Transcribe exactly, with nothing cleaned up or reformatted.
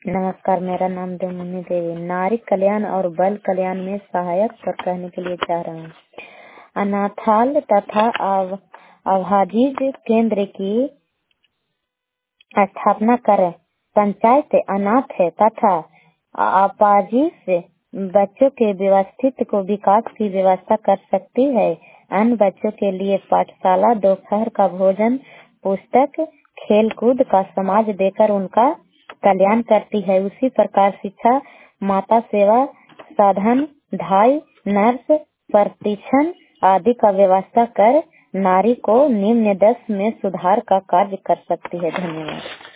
नमस्कार, मेरा नाम देवमुनि देवी। नारी कल्याण और बाल कल्याण में सहायक पर कहने के लिए चाह रहा हूँ। अनाथालय तथा अव, अभाजिज केंद्र की स्थापना करें। पंचायत अनाथ है तथा अपाहिज बच्चों के व्यवस्थित को विकास की व्यवस्था कर सकती है। अन्य बच्चों के लिए पाठशाला, दोपहर का भोजन, पुस्तक, खेल कूद का समाज देकर उनका कल्याण करती है। उसी प्रकार शिक्षा, माता सेवा, साधन, ढाई, नर्स, प्रतिष्ठन आदि का व्यवस्था कर नारी को निम्न दस में सुधार का कार्य कर सकती है। धन्यवाद।